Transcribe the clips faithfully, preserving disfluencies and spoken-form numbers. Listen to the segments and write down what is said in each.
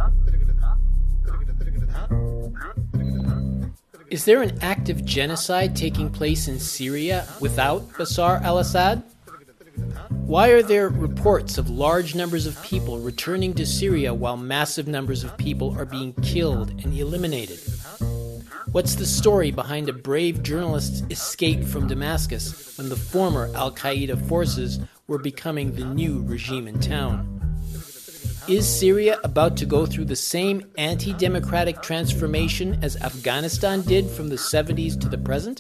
Is there an active genocide taking place in Syria without Bashar al-Assad? Why are there reports of large numbers of people returning to Syria while massive numbers of people are being killed and eliminated? What's the story behind a brave journalist's escape from Damascus when the former al-Qaeda forces were becoming the new regime in town? Is Syria about to go through the same anti-democratic transformation as Afghanistan did from the seventies to the present?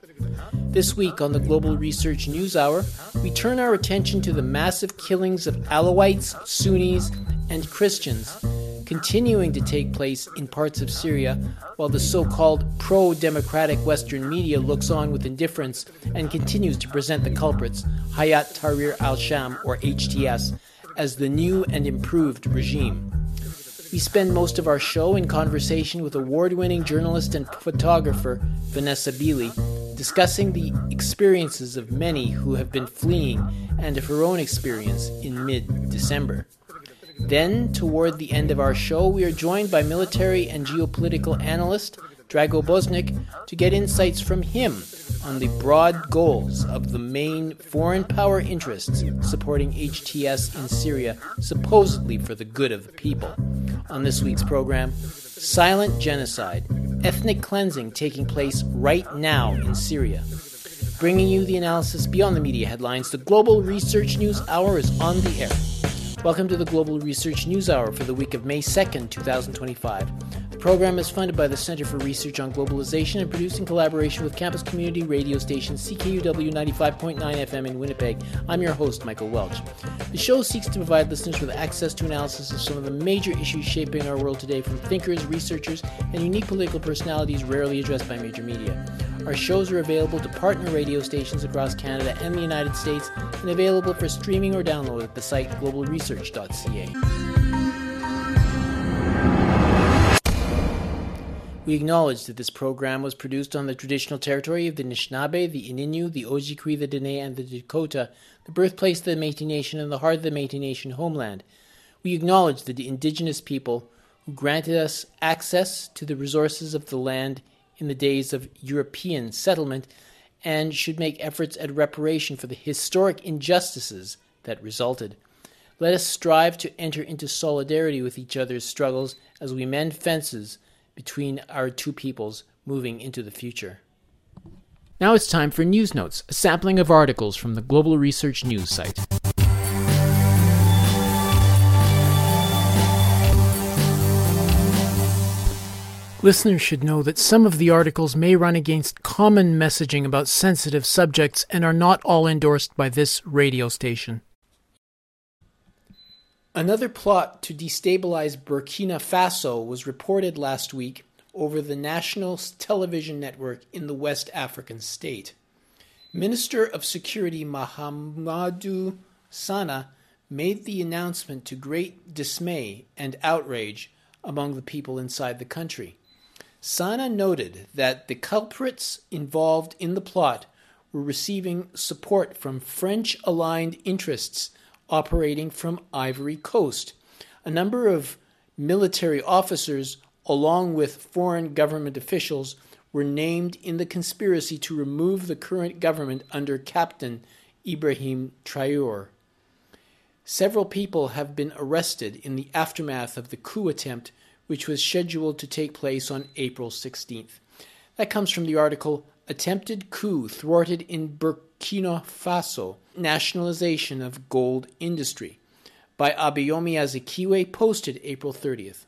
This week on the Global Research News Hour, we turn our attention to the massive killings of Alawites, Sunnis, and Christians continuing to take place in parts of Syria, while the so-called pro-democratic Western media looks on with indifference and continues to present the culprits, Hayat Tahrir al-Sham, or H T S, as the new and improved regime. We spend most of our show in conversation with award-winning journalist and photographer Vanessa Beeley, discussing the experiences of many who have been fleeing and of her own experience in mid-December. Then, toward the end of our show, we are joined by military and geopolitical analyst Drago Bosnik to get insights from him on the broad goals of the main foreign power interests supporting H T S in Syria, supposedly for the good of the people. On this week's program, silent genocide, ethnic cleansing taking place right now in Syria. Bringing you the analysis beyond the media headlines, the Global Research News Hour is on the air. Welcome to the Global Research News Hour for the week of May second, twenty twenty-five. The program is funded by the Center for Research on Globalization and produced in collaboration with campus community radio station C K U W ninety-five point nine F M in Winnipeg. I'm your host, Michael Welch. The show seeks to provide listeners with access to analysis of some of the major issues shaping our world today from thinkers, researchers, and unique political personalities rarely addressed by major media. Our shows are available to partner radio stations across Canada and the United States and available for streaming or download at the site global research dot c a. We acknowledge that this program was produced on the traditional territory of the Anishinaabe, the Ininu, the Ojibwe, the Dene, and the Dakota, the birthplace of the Métis Nation and the heart of the Métis Nation homeland. We acknowledge the indigenous people who granted us access to the resources of the land in the days of European settlement and should make efforts at reparation for the historic injustices that resulted. Let us strive to enter into solidarity with each other's struggles as we mend fences between our two peoples moving into the future. Now it's time for News Notes, a sampling of articles from the Global Research News site. Listeners should know that some of the articles may run against common messaging about sensitive subjects and are not all endorsed by this radio station. Another plot to destabilize Burkina Faso was reported last week over the national television network in the West African state. Minister of Security Mahamadou Sana made the announcement to great dismay and outrage among the people inside the country. Sana noted that the culprits involved in the plot were receiving support from French-aligned interests operating from Ivory Coast. A number of military officers, along with foreign government officials, were named in the conspiracy to remove the current government under Captain Ibrahim Traoré. Several people have been arrested in the aftermath of the coup attempt, which was scheduled to take place on April sixteenth. That comes from the article, Attempted Coup Thwarted in Burkina Faso, Nationalization of Gold Industry, by Abayomi Azikiwe, posted April thirtieth.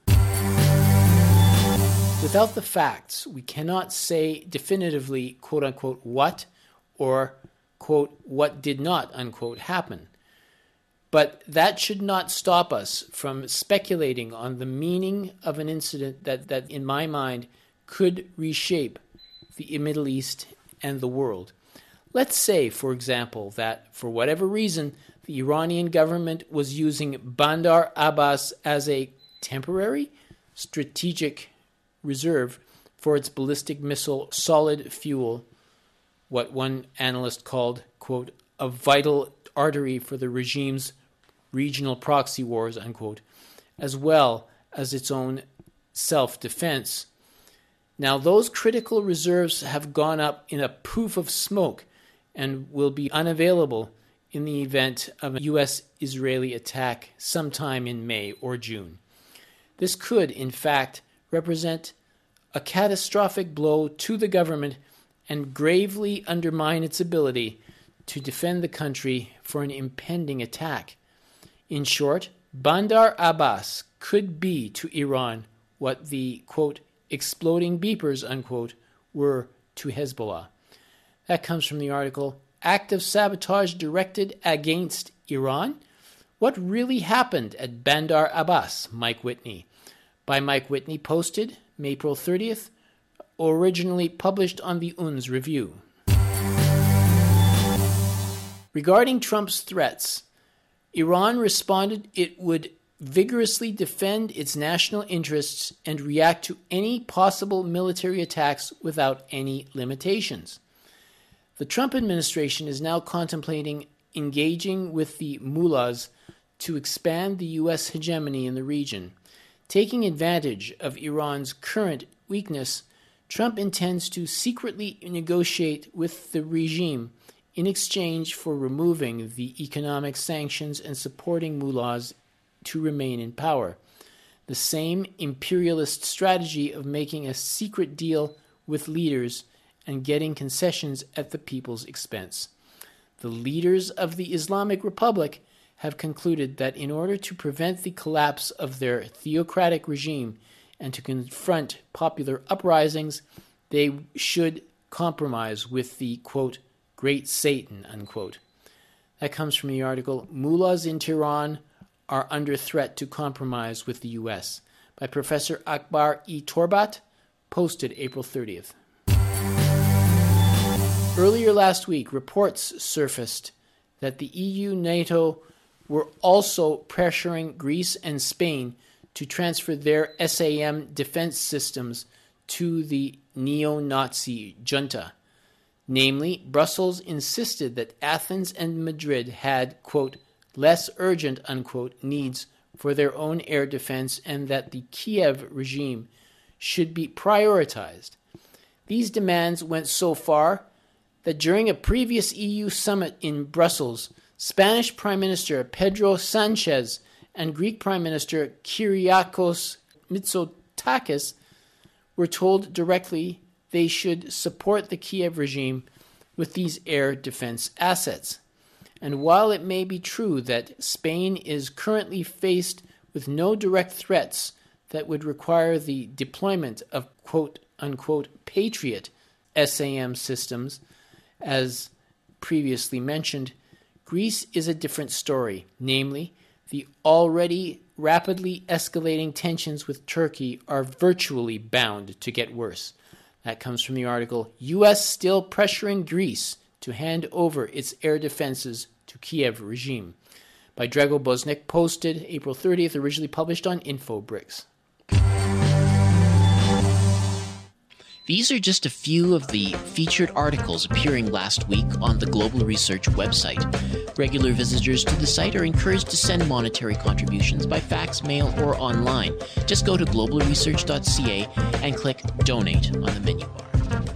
Without the facts, we cannot say definitively, quote-unquote, what, or, quote, what did not, unquote, happen. But that should not stop us from speculating on the meaning of an incident that, that, in my mind, could reshape the Middle East and the world. Let's say, for example, that for whatever reason, the Iranian government was using Bandar Abbas as a temporary strategic reserve for its ballistic missile solid fuel, what one analyst called, quote, a vital artery for the regime's regional proxy wars, unquote, as well as its own self-defense. Now, those critical reserves have gone up in a poof of smoke and will be unavailable in the event of a U S-Israeli attack sometime in May or June. This could, in fact, represent a catastrophic blow to the government and gravely undermine its ability to defend the country for an impending attack. In short, Bandar Abbas could be to Iran what the, quote, exploding beepers, unquote, were to Hezbollah. That comes from the article, Act of Sabotage Directed Against Iran? What Really Happened at Bandar Abbas, Mike Whitney, by Mike Whitney, posted April thirtieth, originally published on the U N S Review. Regarding Trump's threats, Iran responded it would vigorously defend its national interests and react to any possible military attacks without any limitations. The Trump administration is now contemplating engaging with the mullahs to expand the U S hegemony in the region. Taking advantage of Iran's current weakness, Trump intends to secretly negotiate with the regime in exchange for removing the economic sanctions and supporting mullahs to remain in power. The same imperialist strategy of making a secret deal with leaders and getting concessions at the people's expense. The leaders of the Islamic Republic have concluded that in order to prevent the collapse of their theocratic regime and to confront popular uprisings, they should compromise with the, quote, great Satan, unquote. That comes from the article, Mullahs in Tehran are under threat to compromise with the U S, by Professor Akbar E. Torbat, posted April thirtieth. Earlier last week, reports surfaced that the E U NATO were also pressuring Greece and Spain to transfer their S A M defense systems to the neo-Nazi junta. Namely, Brussels insisted that Athens and Madrid had, quote, less urgent, unquote, needs for their own air defense and that the Kiev regime should be prioritized. These demands went so far that during a previous E U summit in Brussels, Spanish Prime Minister Pedro Sanchez and Greek Prime Minister Kyriakos Mitsotakis were told directly they should support the Kiev regime with these air defense assets. And while it may be true that Spain is currently faced with no direct threats that would require the deployment of quote-unquote Patriot S A M systems, as previously mentioned, Greece is a different story. Namely, the already rapidly escalating tensions with Turkey are virtually bound to get worse. That comes from the article, U S Still Pressuring Greece to Hand Over Its Air Defenses to Kiev Regime, by Drago Bosnik, posted April thirtieth, originally published on InfoBricks. These are just a few of the featured articles appearing last week on the Global Research website. Regular visitors to the site are encouraged to send monetary contributions by fax, mail, or online. Just go to global research dot c a and click Donate on the menu bar.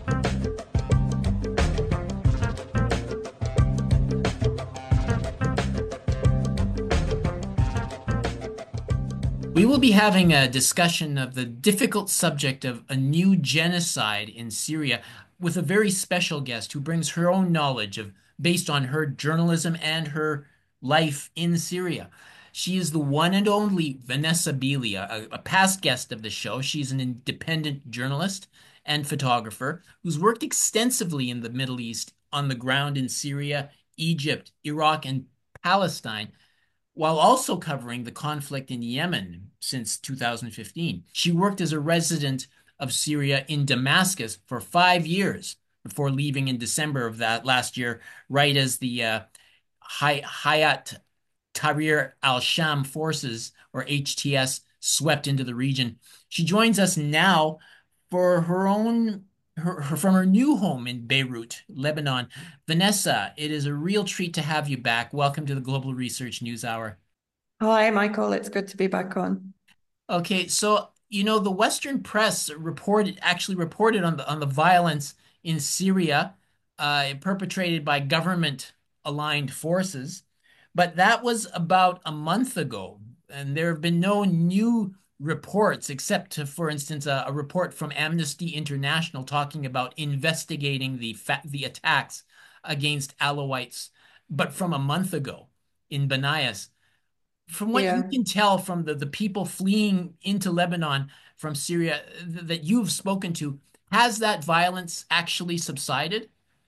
We will be having a discussion of the difficult subject of a new genocide in Syria with a very special guest who brings her own knowledge of based on her journalism and her life in Syria. She is the one and only Vanessa Belia, a, a past guest of the show. She's an independent journalist and photographer who's worked extensively in the Middle East on the ground in Syria, Egypt, Iraq, and Palestine, while also covering the conflict in Yemen since two thousand fifteen. She worked as a resident of Syria in Damascus for five years before leaving in December of that last year, right as the uh, Hayat Tahrir al-Sham forces, or H T S, swept into the region. She joins us now for her own Her, her, from her new home in Beirut, Lebanon. Vanessa, it is a real treat to have you back. Welcome to the Global Research News Hour. Hi, Michael. It's good to be back on. Okay, so you know the Western press reported actually reported on the on the violence in Syria, uh, perpetrated by government aligned forces, but that was about a month ago, and there have been no new reports except, to, for instance, a, a report from Amnesty International talking about investigating the fa the attacks against Alawites, but from a month ago in Banayas. From what you Yeah. can tell from the, the people fleeing into Lebanon from Syria th- that you've spoken to, has that violence actually subsided?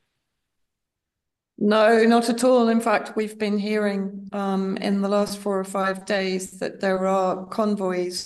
No, not at all. In fact, we've been hearing um, in the last four or five days that there are convoys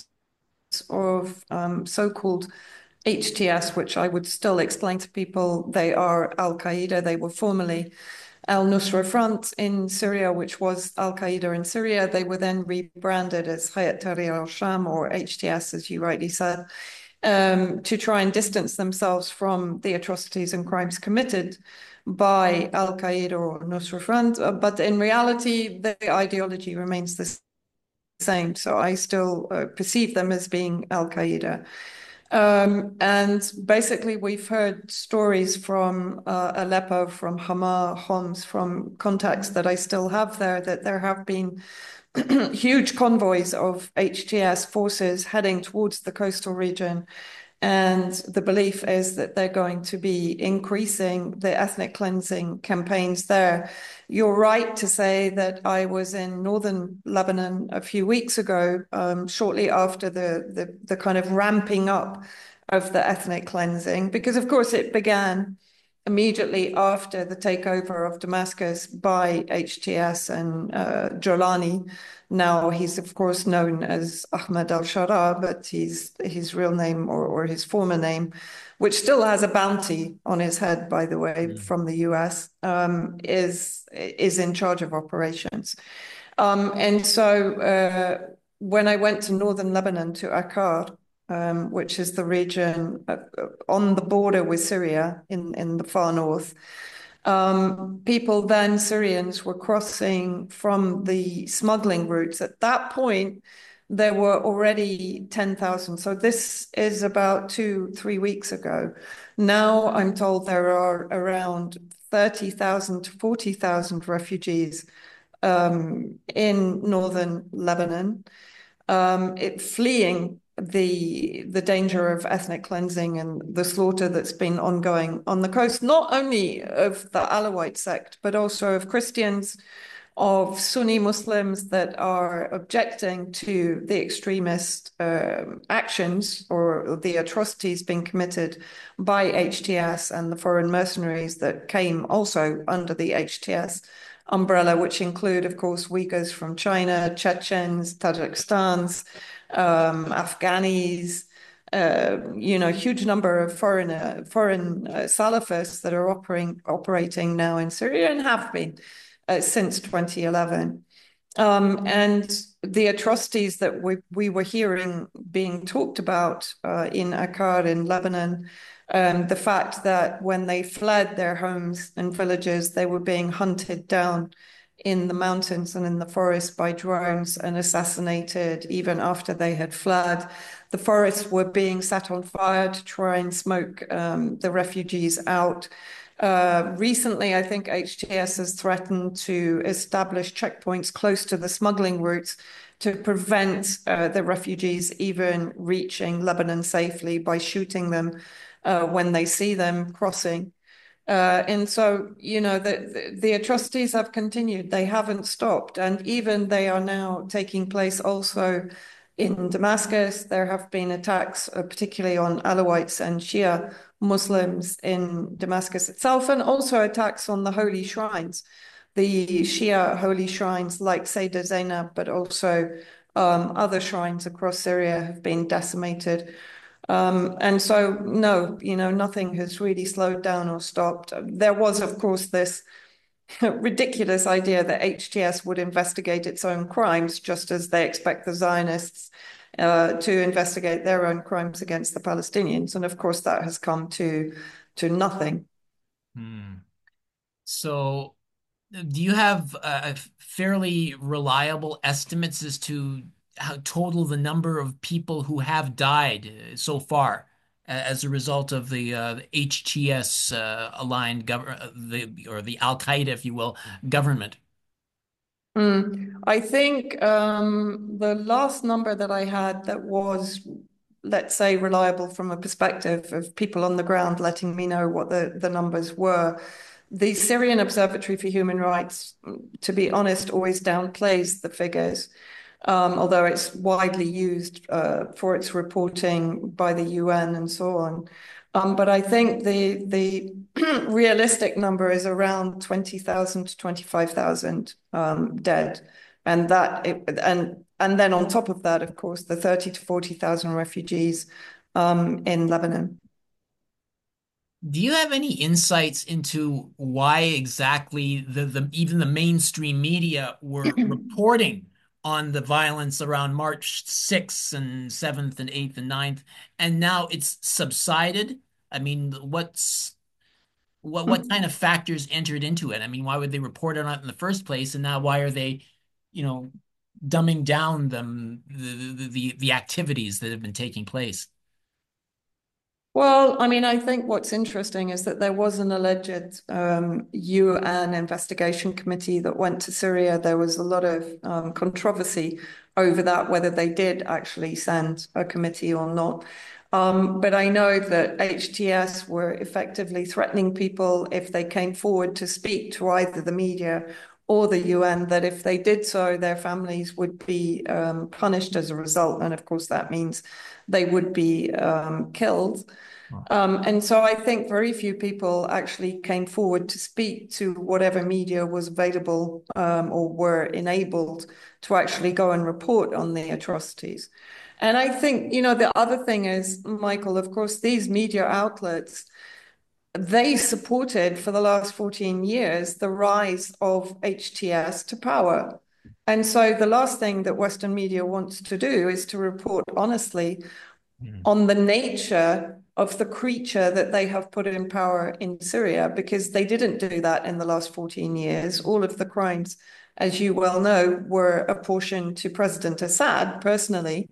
of um, so-called H T S, which I would still explain to people. They are Al Qaeda. They were formerly Al Nusra Front in Syria, which was Al Qaeda in Syria. They were then rebranded as Hayat Tahrir al Sham, or H T S, as you rightly said, um, to try and distance themselves from the atrocities and crimes committed by Al Qaeda or Nusra Front. Uh, But in reality, the ideology remains the same. So I still uh, perceive them as being Al Qaeda. Um, and basically, we've heard stories from uh, Aleppo, from Hama, Homs, from contacts that I still have there, that there have been huge convoys of H T S forces heading towards the coastal region. And the belief is that they're going to be increasing the ethnic cleansing campaigns there. You're right to say that I was in northern Lebanon a few weeks ago, um, shortly after the, the, the kind of ramping up of the ethnic cleansing, because of course it began immediately after the takeover of Damascus by H T S and uh, Jolani. Now he's of course known as Ahmed al-Shara, but he's his real name or, or his former name, which still has a bounty on his head, by the way, Mm. from the U S, um, is is in charge of operations. Um, and so uh, when I went to northern Lebanon, to Akkar, um, which is the region uh, on the border with Syria in, in the far north, um, people then, Syrians, were crossing from the smuggling routes. At that point, there were already ten thousand. So this is about two, three weeks ago. Now I'm told there are around thirty thousand to forty thousand refugees um, in northern Lebanon, um, it, fleeing the the danger of ethnic cleansing and the slaughter that's been ongoing on the coast, not only of the Alawite sect, but also of Christians, of Sunni Muslims that are objecting to the extremist um, actions or the atrocities being committed by H T S and the foreign mercenaries that came also under the H T S umbrella, which include, of course, Uyghurs from China, Chechens, Tajikistan's, um, Afghanis, uh, you know, huge number of foreign uh, foreign uh, Salafists that are operating operating now in Syria and have been uh, since twenty eleven. Um, and the atrocities that we, we were hearing being talked about uh, in Akkar in Lebanon, um, the fact that when they fled their homes and villages, they were being hunted down in the mountains and in the forest by drones and assassinated even after they had fled. The forests were being set on fire to try and smoke um, the refugees out. Uh, recently, I think H T S has threatened to establish checkpoints close to the smuggling routes to prevent uh, the refugees even reaching Lebanon safely by shooting them uh, when they see them crossing. Uh, and so, you know, the, the, the atrocities have continued. They haven't stopped. And even they are now taking place also in Damascus. There have been attacks, uh, particularly on Alawites and Shia Muslims in Damascus itself, and also attacks on the holy shrines, the Shia holy shrines like Sayyidah Zainab, but also um, other shrines across Syria have been decimated. Um, and so, no, you know, nothing has really slowed down or stopped. There was, of course, this ridiculous idea that H T S would investigate its own crimes, just as they expect the Zionists uh, to investigate their own crimes against the Palestinians. And of course, that has come to to nothing. Hmm. So, do you have uh, fairly reliable estimates as to how total the number of people who have died uh, so far a- as a result of the, uh, the H T S uh, aligned government, the or the Al Qaeda, if you will, government? Mm. I think um, the last number that I had that was, let's say, reliable from a perspective of people on the ground letting me know what the, the numbers were. The Syrian Observatory for Human Rights, to be honest, always downplays the figures, um, although it's widely used uh, for its reporting by the U N and so on. Um, but I think the the realistic number is around twenty thousand to twenty-five thousand um, dead. And that it, and and then on top of that, of course, the thirty to forty thousand refugees um, in Lebanon. Do you have any insights into why exactly the, the even the mainstream media were reporting on the violence around March sixth and seventh and eighth and ninth, and now it's subsided? I mean, what's what what kind of factors entered into it? I mean, why would they report on it in the first place, and now why are they, you know, dumbing down them the the the, the activities that have been taking place? Well, I mean, I think what's interesting is that there was an alleged um, U N investigation committee that went to Syria. There was a lot of um, controversy over that, whether they did actually send a committee or not. Um, but I know that H T S were effectively threatening people if they came forward to speak to either the media or the U N, that if they did so, their families would be um, punished as a result. And of course, that means they would be um, killed. Um, and so I think very few people actually came forward to speak to whatever media was available um, or were enabled to actually go and report on the atrocities. And I think, you know, the other thing is, Michael, of course, these media outlets, they supported for the last fourteen years the rise of H T S to power. And so the last thing that Western media wants to do is to report honestly on the nature of the creature that they have put in power in Syria, because they didn't do that in the last fourteen years. All of the crimes, as you well know, were apportioned to President Assad personally,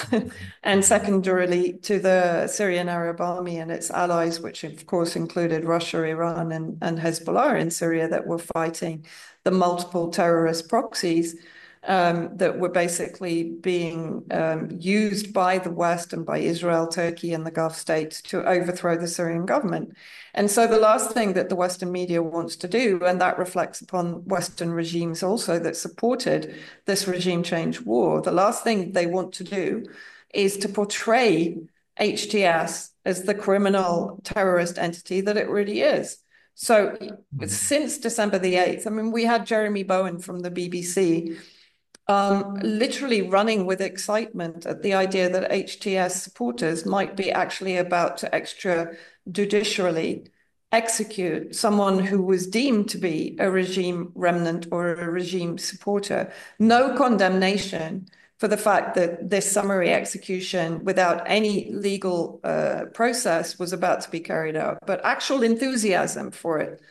and secondarily to the Syrian Arab Army and its allies, which of course included Russia, Iran, and, and Hezbollah in Syria, that were fighting the multiple terrorist proxies um, that were basically being um, used by the West and by Israel, Turkey, and the Gulf states to overthrow the Syrian government. And so the last thing that the Western media wants to do, and that reflects upon Western regimes also that supported this regime change war, the last thing they want to do is to portray H T S as the criminal terrorist entity that it really is. So since December the eighth, I mean, we had Jeremy Bowen from the B B C um, literally running with excitement at the idea that H T S supporters might be actually about to extrajudicially execute someone who was deemed to be a regime remnant or a regime supporter. No condemnation for the fact that this summary execution without any legal uh, process was about to be carried out, but actual enthusiasm for it.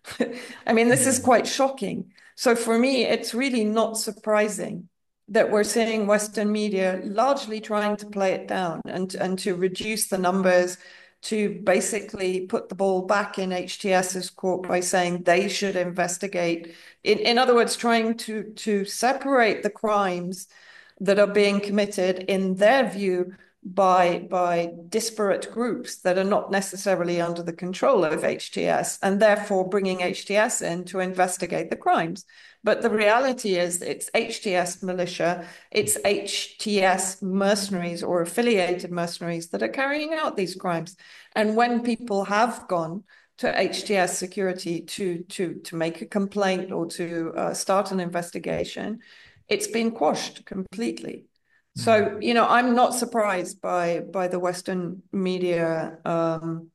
I mean, this is quite shocking. So for me, it's really not surprising that we're seeing Western media largely trying to play it down and, and to reduce the numbers, to basically put the ball back in HTS's court by saying they should investigate. In, in other words, trying to, to separate the crimes that are being committed in their view by, by disparate groups that are not necessarily under the control of H T S, and therefore bringing H T S in to investigate the crimes. But the reality is it's H T S militia, it's H T S mercenaries or affiliated mercenaries that are carrying out these crimes. And when people have gone to H T S security to, to, to make a complaint or to uh, start an investigation, it's been quashed completely. So, you know, I'm not surprised by by the Western media um,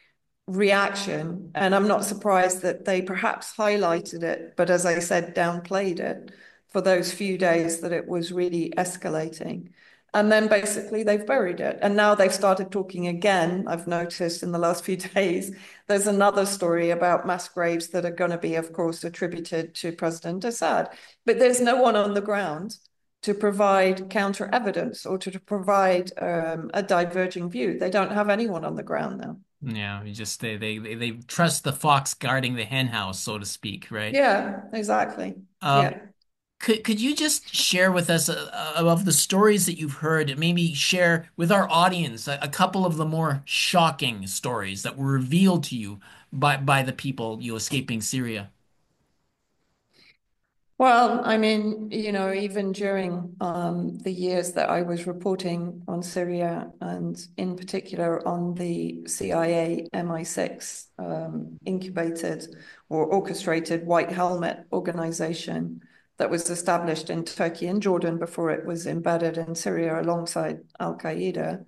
reaction, and I'm not surprised that they perhaps highlighted it, but as I said, downplayed it for those few days that it was really escalating. And then basically they've buried it. And now they've started talking again. I've noticed in the last few days, there's another story about mass graves that are going to be, of course, attributed to President Assad. But there's no one on the ground to provide counter evidence or to, to provide um, a diverging view. They don't have anyone on the ground now. Yeah, you just they, they they they trust the fox guarding the hen house, so to speak, right? Yeah, exactly. Um, Yeah. could could you just share with us uh, uh, of the stories that you've heard, and maybe share with our audience a, a couple of the more shocking stories that were revealed to you by by the people you escaping Syria? Well, I mean, you know, even during um, the years that I was reporting on Syria and in particular on the C I A M I six um, incubated or orchestrated White Helmet organization that was established in Turkey and Jordan before it was embedded in Syria alongside Al Qaeda.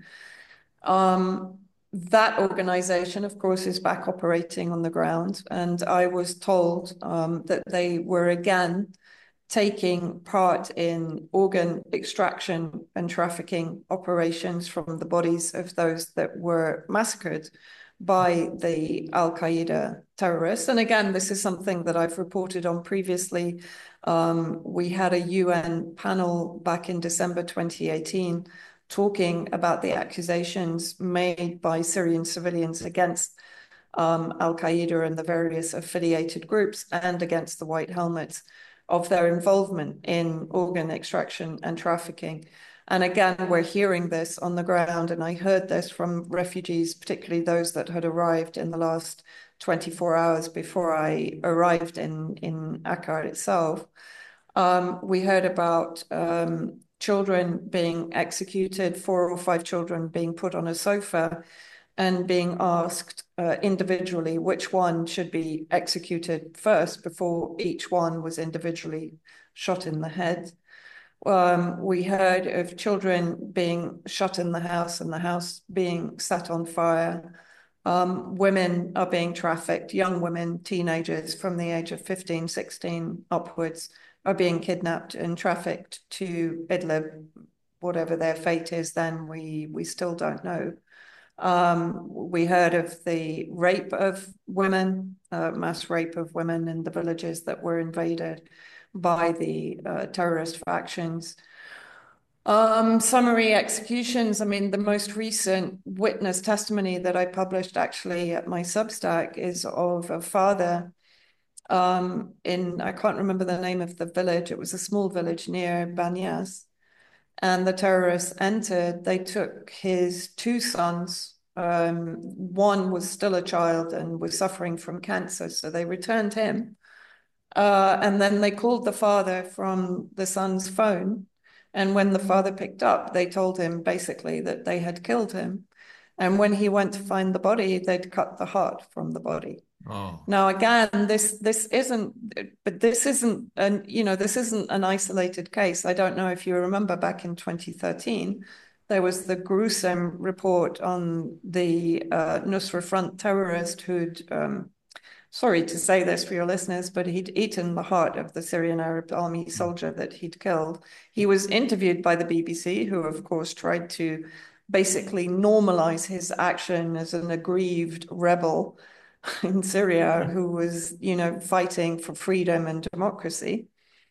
Um, that organization, of course, is back operating on the ground. And I was told um, that they were again taking part in organ extraction and trafficking operations from the bodies of those that were massacred by the Al Qaeda terrorists. And again, this is something that I've reported on previously. Um, we had a U N panel back in December twenty eighteen talking about the accusations made by Syrian civilians against um, Al Qaeda and the various affiliated groups and against the White Helmets of their involvement in organ extraction and trafficking. And again, we're hearing this on the ground, and I heard this from refugees, particularly those that had arrived in the last twenty-four hours before I arrived in, in Akkar itself. Um, we heard about um, children being executed, four or five children being put on a sofa and being asked uh, individually which one should be executed first before each one was individually shot in the head. Um, we heard of children being shot in the house and the house being set on fire. Um, women are being trafficked, young women, teenagers from the age of fifteen, sixteen upwards are being kidnapped and trafficked to Idlib. Whatever their fate is then, we, we still don't know. Um, we heard of the rape of women, uh, mass rape of women in the villages that were invaded by the uh, terrorist factions. Um, summary executions. I mean, the most recent witness testimony that I published actually at my Substack is of a father um, in, I can't remember the name of the village. It was a small village near Banyas. And the terrorists entered. They took his two sons. Um, one was still a child and was suffering from cancer, so they returned him. Uh, and then they called the father from the son's phone. And when the father picked up, they told him basically that they had killed him. And when he went to find the body, they'd cut the heart from the body. Oh. Now, again, this this isn't, but this isn't, an, you know, this isn't an isolated case. I don't know if you remember back in twenty thirteen, there was the gruesome report on the uh, Nusra Front terrorist who'd, um, sorry to say this for your listeners, but he'd eaten the heart of the Syrian Arab Army soldier that he'd killed. He was interviewed by the B B C, who, of course, tried to basically normalize his action as an aggrieved rebel in Syria who was, you know, fighting for freedom and democracy.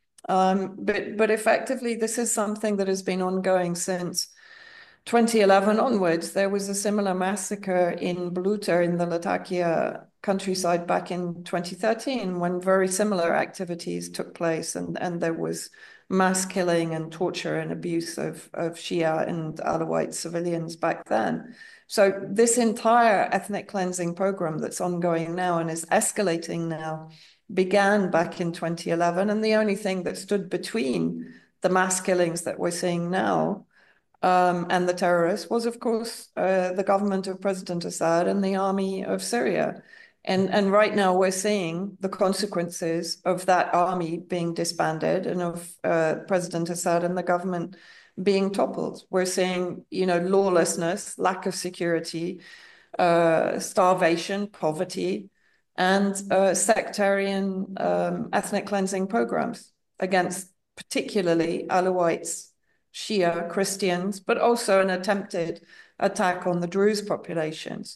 Um, but, but effectively, this is something that has been ongoing since twenty eleven onwards. There was a similar massacre in Baluta in the Latakia countryside back in twenty thirteen when very similar activities took place, and, and there was mass killing and torture and abuse of, of Shia and Alawite civilians back then. So this entire ethnic cleansing program that's ongoing now and is escalating now began back in twenty eleven. And the only thing that stood between the mass killings that we're seeing now um, and the terrorists was, of course, uh, the government of President Assad and the army of Syria. And, and right now we're seeing the consequences of that army being disbanded and of uh, President Assad and the government being toppled. We're seeing, you know, lawlessness, lack of security, uh, starvation, poverty, and uh, sectarian um, ethnic cleansing programs against particularly Alawites, Shia Christians, but also an attempted attack on the Druze populations.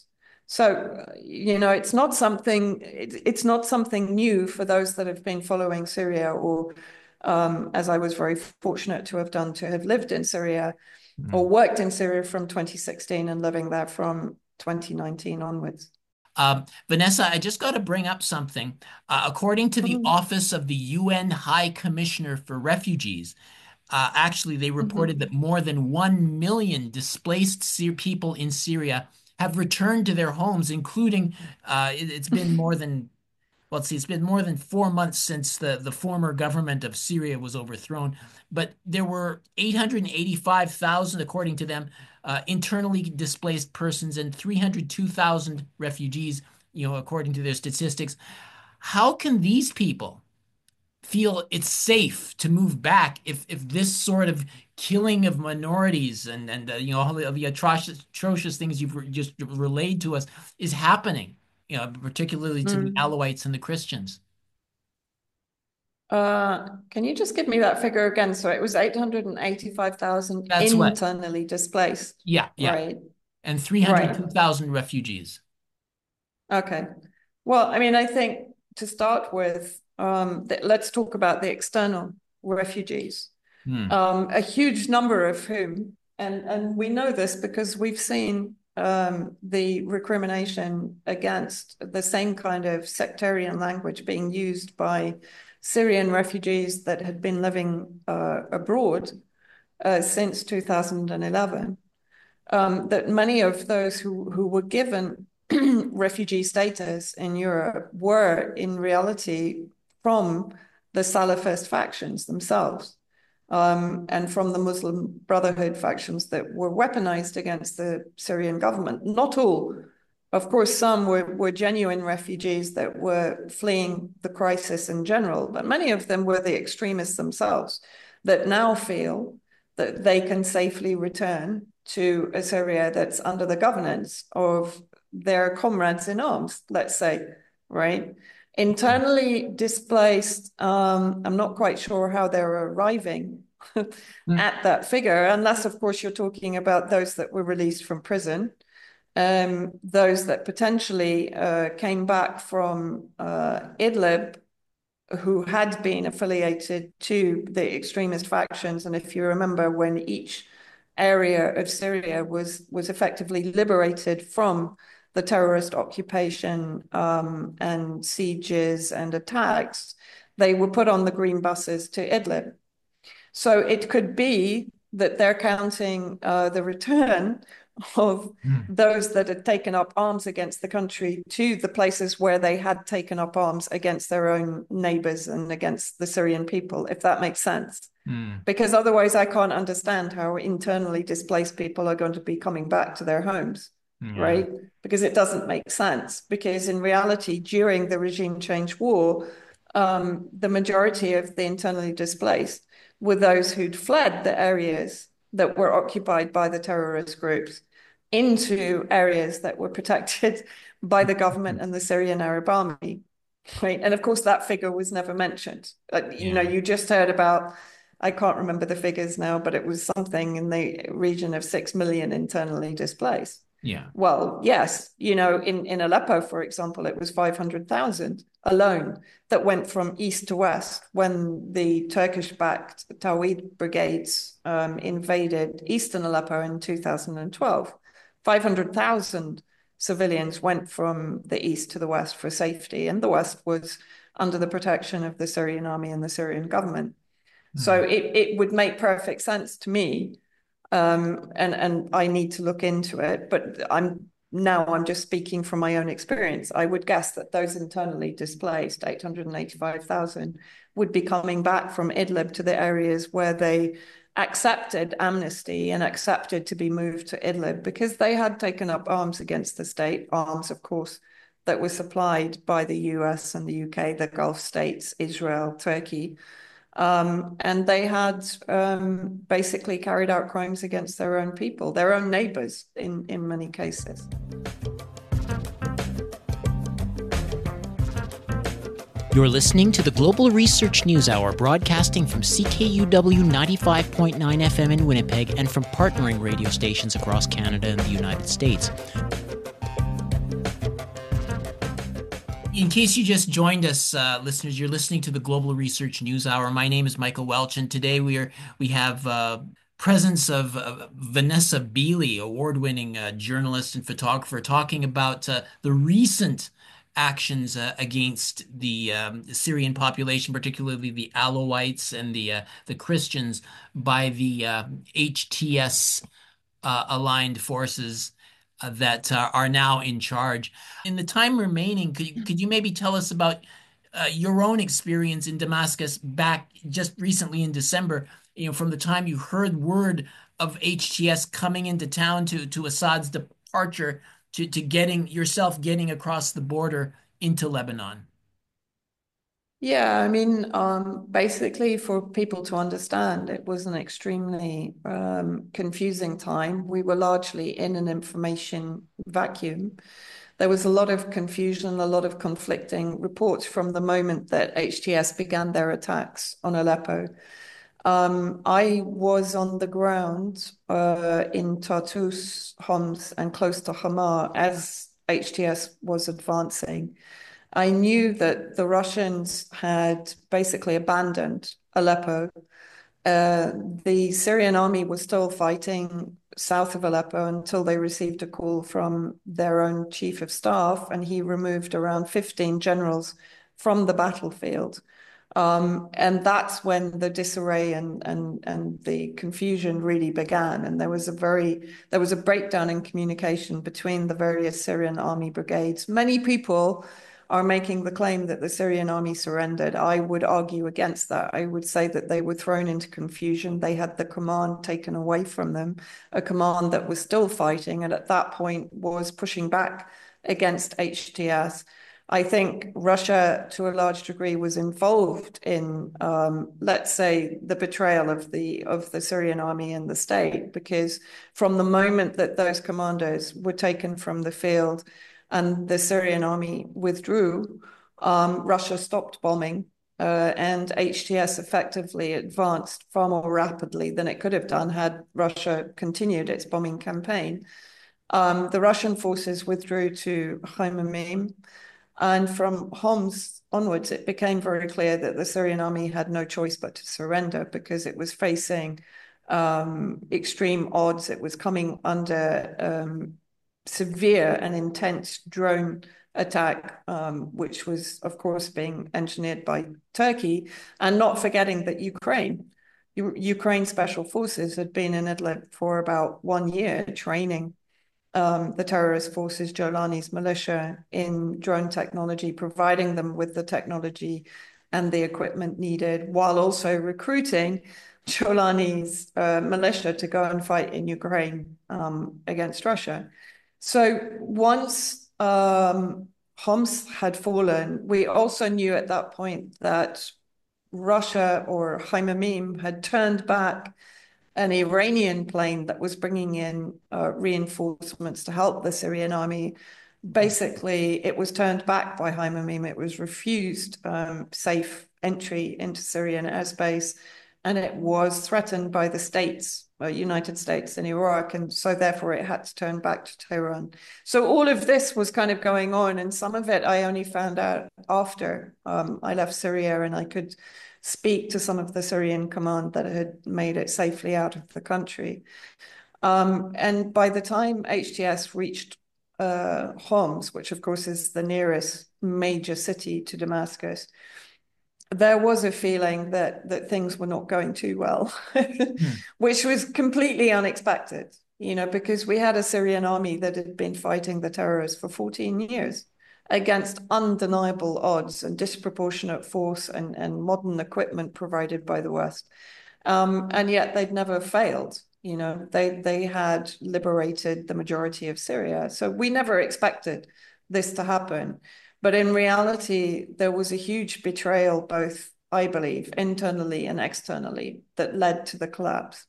So, you know, it's not something, it's not something new for those that have been following Syria or um, as I was very fortunate to have done, to have lived in Syria Mm. or worked in Syria from twenty sixteen and living there from twenty nineteen onwards. Um, Vanessa, I just got to bring up something. Uh, according to the Mm. Office of the U N High Commissioner for Refugees, uh, actually, they reported Mm-hmm. that more than one million displaced Sy- people in Syria have returned to their homes, including uh, it, it's been more than, well, let's see, it's been more than four months since the, the former government of Syria was overthrown. But there were eight hundred eighty-five thousand, according to them, uh, internally displaced persons and three hundred two thousand refugees, you know, according to their statistics. How can these people feel it's safe to move back if if this sort of killing of minorities and and uh, you know all the, the atrocious atrocious things you've re just relayed to us is happening, you know, particularly to the Mm. Alawites and the Christians? Uh, can you just give me that figure again? So it was eight hundred eighty-five thousand That's what, internally displaced, yeah, yeah, right? and Right. three hundred two thousand refugees. Okay. Well, I mean, I think to start with, um, th let's talk about the external refugees, Hmm. um, a huge number of whom, and, and we know this because we've seen um, the recrimination against the same kind of sectarian language being used by Syrian refugees that had been living uh, abroad uh, since two thousand eleven. Um, that many of those who, who were given refugee status in Europe were in reality from the Salafist factions themselves, um, and from the Muslim Brotherhood factions that were weaponized against the Syrian government. Not all. Of course, some were, were genuine refugees that were fleeing the crisis in general, but many of them were the extremists themselves that now feel that they can safely return to a Syria that's under the governance of their comrades in arms, let's say, right? Internally displaced, um, I'm not quite sure how they're arriving at that figure, unless, of course, you're talking about those that were released from prison, um, those that potentially uh, came back from uh, Idlib, who had been affiliated to the extremist factions. And if you remember, when each area of Syria was, was effectively liberated from the terrorist occupation um, and sieges and attacks, they were put on the green buses to Idlib. So it could be that they're counting uh, the return of mm. those that had taken up arms against the country to the places where they had taken up arms against their own neighbors and against the Syrian people, if that makes sense. Mm. Because otherwise I can't understand how internally displaced people are going to be coming back to their homes, yeah. right? Because it doesn't make sense. Because in reality, during the regime change war, um, the majority of the internally displaced were those who'd fled the areas that were occupied by the terrorist groups into areas that were protected by the government and the Syrian Arab Army, right? And of course, that figure was never mentioned. Uh, you yeah. know, you just heard about, I can't remember the figures now, but it was something in the region of six million internally displaced. Yeah. Well, yes, you know, in, in Aleppo, for example, it was five hundred thousand alone that went from east to west when the Turkish-backed Tawhid brigades um, invaded eastern Aleppo in two thousand twelve. five hundred thousand civilians went from the east to the west for safety, and the west was under the protection of the Syrian army and the Syrian government. Mm. So it, it would make perfect sense to me. Um, and, and I need to look into it, but I'm now I'm just speaking from my own experience. I would guess that those internally displaced, eight hundred eighty-five thousand, would be coming back from Idlib to the areas where they accepted amnesty and accepted to be moved to Idlib because they had taken up arms against the state, arms, of course, that were supplied by the U S and the U K, the Gulf states, Israel, Turkey. Um, and they had um, basically carried out crimes against their own people, their own neighbors in, in many cases. You're listening to the Global Research News Hour, broadcasting from C K U W ninety-five point nine F M in Winnipeg and from partnering radio stations across Canada and the United States. In case you just joined us, uh, listeners, you're listening to the Global Research News Hour. My name is Michael Welch, and today we are we have uh, presence of uh, Vanessa Beeley, award-winning uh, journalist and photographer, talking about uh, the recent actions uh, against the um, Syrian population, particularly the Alawites and the uh, the Christians, by the uh, H T S uh, aligned forces uh, that uh, are now in charge. In the time remaining, could you, could you maybe tell us about uh, your own experience in Damascus back just recently in December, you know, from the time you heard word of H T S coming into town to, to Assad's departure to, to getting yourself getting across the border into Lebanon? Yeah, I mean, um, basically, for people to understand, it was an extremely um, confusing time. We were largely in an information vacuum. There was a lot of confusion, a lot of conflicting reports from the moment that H T S began their attacks on Aleppo. Um, I was on the ground uh, in Tartus, Homs, and close to Hama as H T S was advancing. I knew that the Russians had basically abandoned Aleppo. Uh, the Syrian army was still fighting south of Aleppo until they received a call from their own chief of staff, and he removed around fifteen generals from the battlefield. Um, and that's when the disarray and, and, and the confusion really began. And there was a very, there was a breakdown in communication between the various Syrian army brigades. Many people are making the claim that the Syrian army surrendered. I would argue against that. I would say that they were thrown into confusion. They had the command taken away from them, a command that was still fighting, and at that point was pushing back against H T S. I think Russia, to a large degree, was involved in, um, let's say, the betrayal of the of the Syrian army and the state, because from the moment that those commanders were taken from the field and the Syrian army withdrew, um, Russia stopped bombing, uh, and H T S effectively advanced far more rapidly than it could have done had Russia continued its bombing campaign. Um, the Russian forces withdrew to Khaimimim, and from Homs onwards, it became very clear that the Syrian army had no choice but to surrender because it was facing um, extreme odds. It was coming under um, severe and intense drone attack, um, which was, of course, being engineered by Turkey, and not forgetting that Ukraine, U Ukraine Special Forces had been in Idlib for about one year training Um, the terrorist forces, Jolani's militia, in drone technology, providing them with the technology and the equipment needed, while also recruiting Jolani's uh, militia to go and fight in Ukraine um, against Russia. So once um, Homs had fallen, we also knew at that point that Russia or Khaimimim had turned back an Iranian plane that was bringing in uh, reinforcements to help the Syrian army. Basically, it was turned back by Khaimimim. It was refused um, safe entry into Syrian airspace, and it was threatened by the states, uh, United States and Iraq, and so therefore it had to turn back to Tehran. So all of this was kind of going on, and some of it I only found out after um, I left Syria, and I could speak to some of the Syrian command that had made it safely out of the country. Um, and by the time H T S reached uh, Homs, which of course is the nearest major city to Damascus, there was a feeling that that things were not going too well, hmm. which was completely unexpected, you know, because we had a Syrian army that had been fighting the terrorists for fourteen years. Against undeniable odds and disproportionate force and, and modern equipment provided by the West. Um, and yet they'd never failed. You know, they, they had liberated the majority of Syria. So we never expected this to happen. But in reality, there was a huge betrayal, both, I believe, internally and externally, that led to the collapse.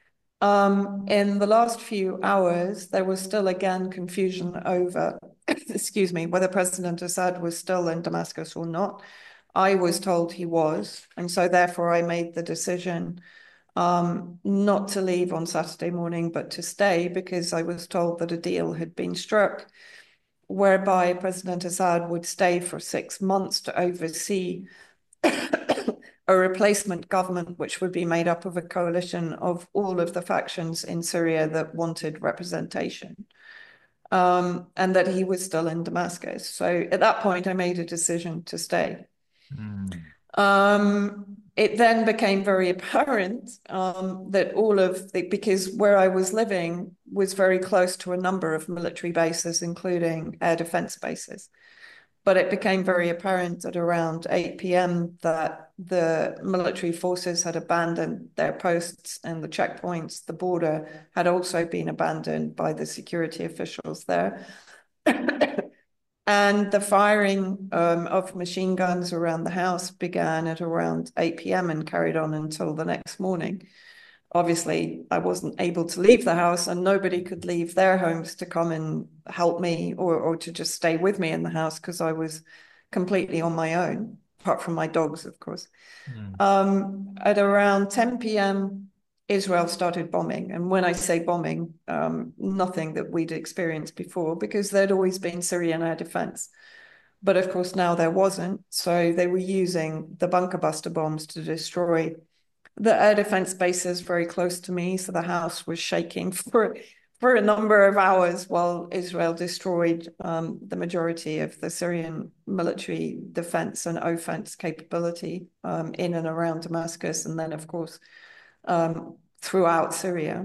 Um, in the last few hours, there was still again confusion over, excuse me, whether President Assad was still in Damascus or not. I was told he was, and so therefore I made the decision um, not to leave on Saturday morning, but to stay because I was told that a deal had been struck whereby President Assad would stay for six months to oversee a replacement government, which would be made up of a coalition of all of the factions in Syria that wanted representation, um, and that he was still in Damascus. So at that point, I made a decision to stay. Mm. Um, it then became very apparent um, that all of the, because where I was living was very close to a number of military bases, including air defense bases. But it became very apparent at around eight p m that the military forces had abandoned their posts and the checkpoints. The border had also been abandoned by the security officials there. And the firing um, of machine guns around the house began at around eight p m and carried on until the next morning. Obviously, I wasn't able to leave the house, and nobody could leave their homes to come and help me or, or to just stay with me in the house because I was completely on my own, apart from my dogs, of course. Mm. Um, at around ten p m, Israel started bombing. And when I say bombing, um, nothing that we'd experienced before, because there'd always been Syrian air defense. But of course, now there wasn't. So they were using the bunker buster bombs to destroy the air defense bases very close to me. So the house was shaking for, for a number of hours while Israel destroyed um, the majority of the Syrian military defense and offense capability um, in and around Damascus. And then, of course, Um, throughout Syria.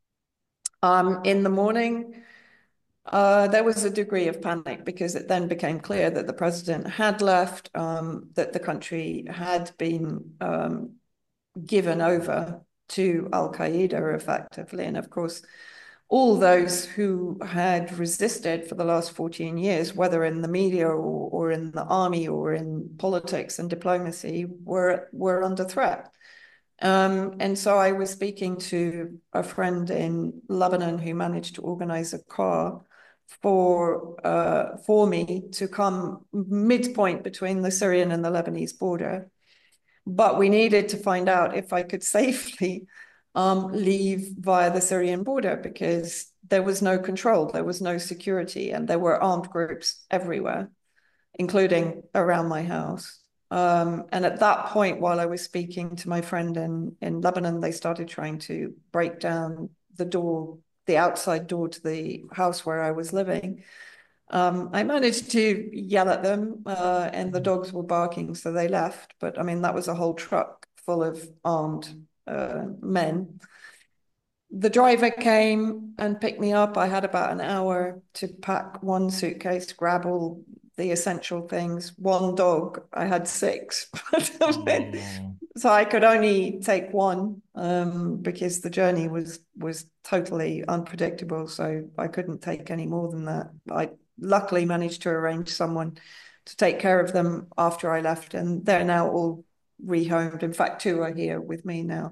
Um, in the morning, uh, there was a degree of panic because it then became clear that the president had left, um, that the country had been um, given over to Al-Qaeda effectively. And of course, all those who had resisted for the last fourteen years, whether in the media or, or in the army or in politics and diplomacy, were, were under threat. Um, and so I was speaking to a friend in Lebanon who managed to organize a car for uh, for me to come midpoint between the Syrian and the Lebanese border. But we needed to find out if I could safely um, leave via the Syrian border because there was no control, there was no security, and there were armed groups everywhere, including around my house. Um, and at that point, while I was speaking to my friend in, in Lebanon, they started trying to break down the door, the outside door to the house where I was living. Um, I managed to yell at them uh, and the dogs were barking, so they left. But I mean, that was a whole truck full of armed uh, men. The driver came and picked me up. I had about an hour to pack one suitcase, grab all the essential things. One dog, I had six. Oh. So I could only take one um, because the journey was was totally unpredictable. So I couldn't take any more than that. I luckily managed to arrange someone to take care of them after I left, and they're now all rehomed. In fact, two are here with me now.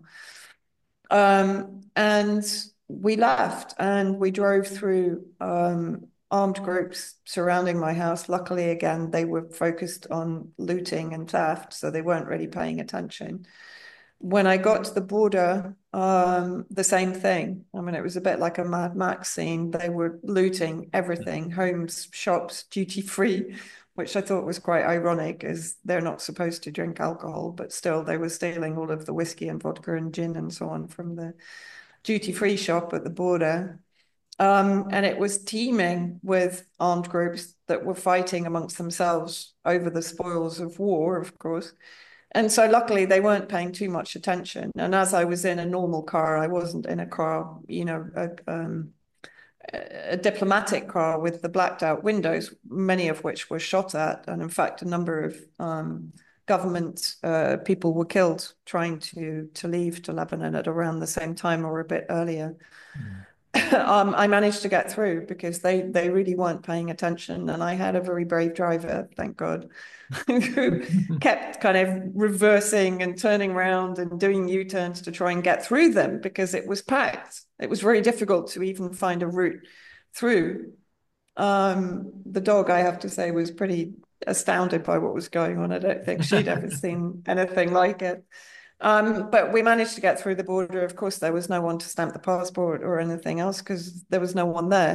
Um, and we left and we drove through um, armed groups surrounding my house. Luckily, again, they were focused on looting and theft, so they weren't really paying attention. When I got to the border, um, the same thing. I mean, it was a bit like a Mad Max scene. They were looting everything, homes, shops, duty-free, which I thought was quite ironic as they're not supposed to drink alcohol, but still they were stealing all of the whiskey and vodka and gin and so on from the duty-free shop at the border. Um, and it was teeming with armed groups that were fighting amongst themselves over the spoils of war, of course. And so luckily they weren't paying too much attention. And as I was in a normal car, I wasn't in a car, you know, a, um, a diplomatic car with the blacked out windows, many of which were shot at. And in fact, a number of um, government uh, people were killed trying to, to leave to Lebanon at around the same time or a bit earlier. Mm. um, I managed to get through because they, they really weren't paying attention. And I had a very brave driver, thank God, who kept kind of reversing and turning around and doing U-turns to try and get through them because it was packed. It was very difficult to even find a route through. Um, the dog, I have to say, was pretty astounded by what was going on. I don't think she'd ever seen anything like it. Um, but we managed to get through the border. Of course, there was no one to stamp the passport or anything else because there was no one there.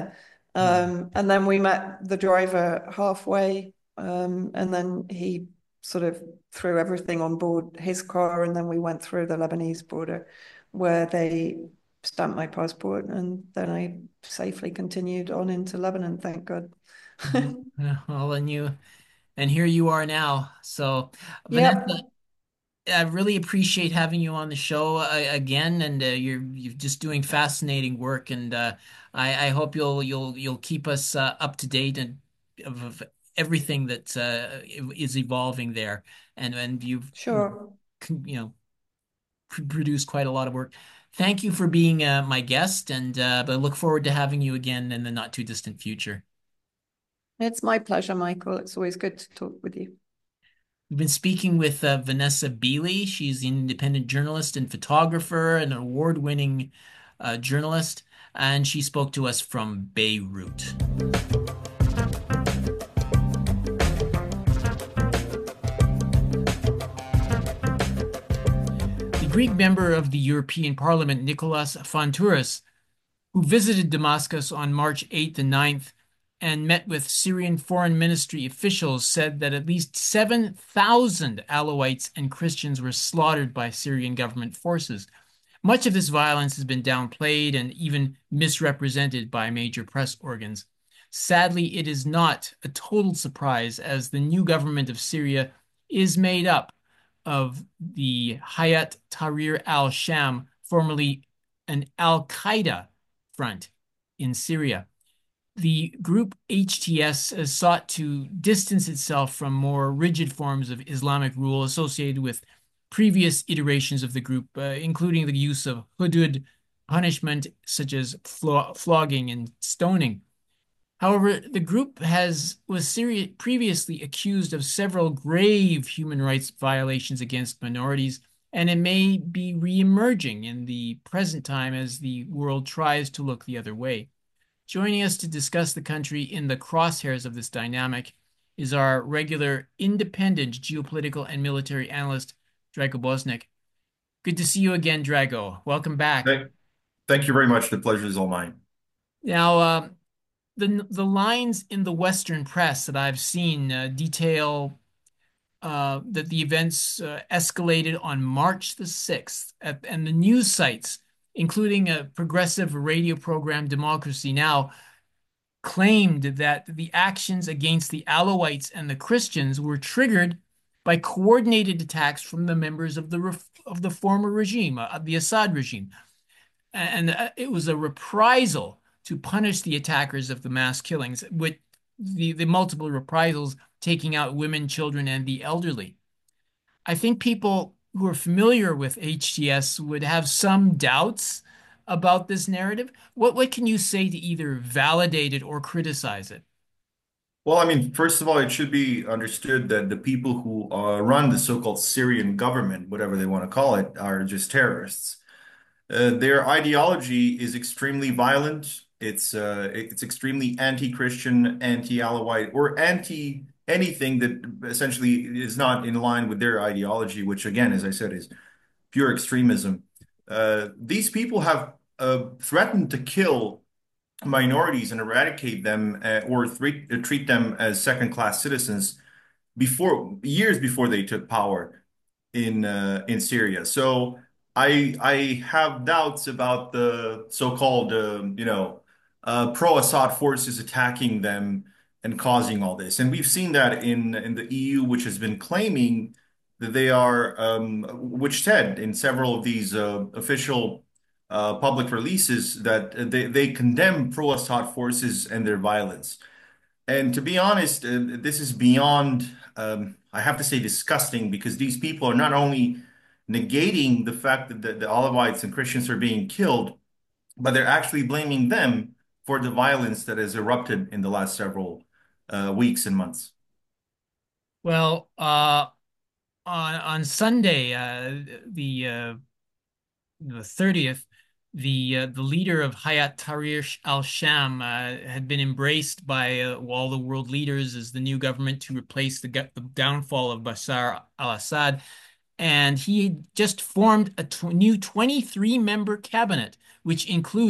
Mm. Um, and then we met the driver halfway, um, and then he sort of threw everything on board his car, and then we went through the Lebanese border where they stamped my passport, and then I safely continued on into Lebanon, thank God. Mhm. Well, and you, and here you are now. So, Vanessa, Yep, I really appreciate having you on the show uh, again, and uh, you're you're just doing fascinating work, and uh, I, I hope you'll you'll you'll keep us uh, up to date and of, of everything that uh, is evolving there, and and you've sure. you know pr- produced quite a lot of work. Thank you for being uh, my guest, and uh, but I look forward to having you again in the not too distant future. It's my pleasure, Michael. It's always good to talk with you. We've been speaking with uh, Vanessa Beeley. She's an independent journalist and photographer, an award-winning uh, journalist, and she spoke to us from Beirut. The Greek member of the European Parliament, Nicholas Fontouris, who visited Damascus on March eighth and ninth and met with Syrian foreign ministry officials, said that at least seven thousand Alawites and Christians were slaughtered by Syrian government forces. Much of this violence has been downplayed and even misrepresented by major press organs. Sadly, it is not a total surprise, as the new government of Syria is made up of the Hayat Tahrir al-Sham, formerly an al-Qaeda front in Syria. The group H T S has sought to distance itself from more rigid forms of Islamic rule associated with previous iterations of the group, uh, including the use of hudud punishment such as flo flogging and stoning. However, the group has was seri previously accused of several grave human rights violations against minorities, and it may be re-emerging in the present time as the world tries to look the other way. Joining us to discuss the country in the crosshairs of this dynamic is our regular independent geopolitical and military analyst, Drago Bosnik. Good to see you again, Drago. Welcome back. Thank, thank you very much. The pleasure is all mine. Now, uh, the the lines in the Western press that I've seen uh, detail uh, that the events uh, escalated on March the sixth, at, and the news sites, including a progressive radio program, Democracy Now!, claimed that the actions against the Alawites and the Christians were triggered by coordinated attacks from the members of the of the former regime, uh, the Assad regime, and uh, it was a reprisal to punish the attackers of the mass killings, with the, the multiple reprisals taking out women, children, and the elderly. I think people who are familiar with H T S would have some doubts about this narrative. What what can you say to either validate it or criticize it? Well, I mean, first of all, it should be understood that the people who uh, run the so-called Syrian government, whatever they want to call it, are just terrorists. Uh, their ideology is extremely violent. It's uh, it's extremely anti-Christian, anti-Alawite, or anti anything that essentially is not in line with their ideology, which again, as I said, is pure extremism. Uh, these people have uh, threatened to kill minorities and eradicate them uh, or treat, uh, treat them as second-class citizens before years before they took power in uh, in Syria. So I I have doubts about the so-called uh, you know uh, pro-Assad forces attacking them and causing all this. And we've seen that in in the E U, which has been claiming that they are, um, which said in several of these uh, official uh, public releases that they they condemn pro-Assad forces and their violence. And to be honest, uh, this is beyond, um, I have to say, disgusting because these people are not only negating the fact that the, the Alawites and Christians are being killed, but they're actually blaming them for the violence that has erupted in the last several uh, weeks and months. Well, uh, on on Sunday, uh, the uh, the thirtieth, the uh, the leader of Hayat Tahrir al-Sham uh, had been embraced by uh, all the world leaders as the new government to replace the, the downfall of Bashar al-Assad. And he just formed a tw new twenty-three member cabinet, which includes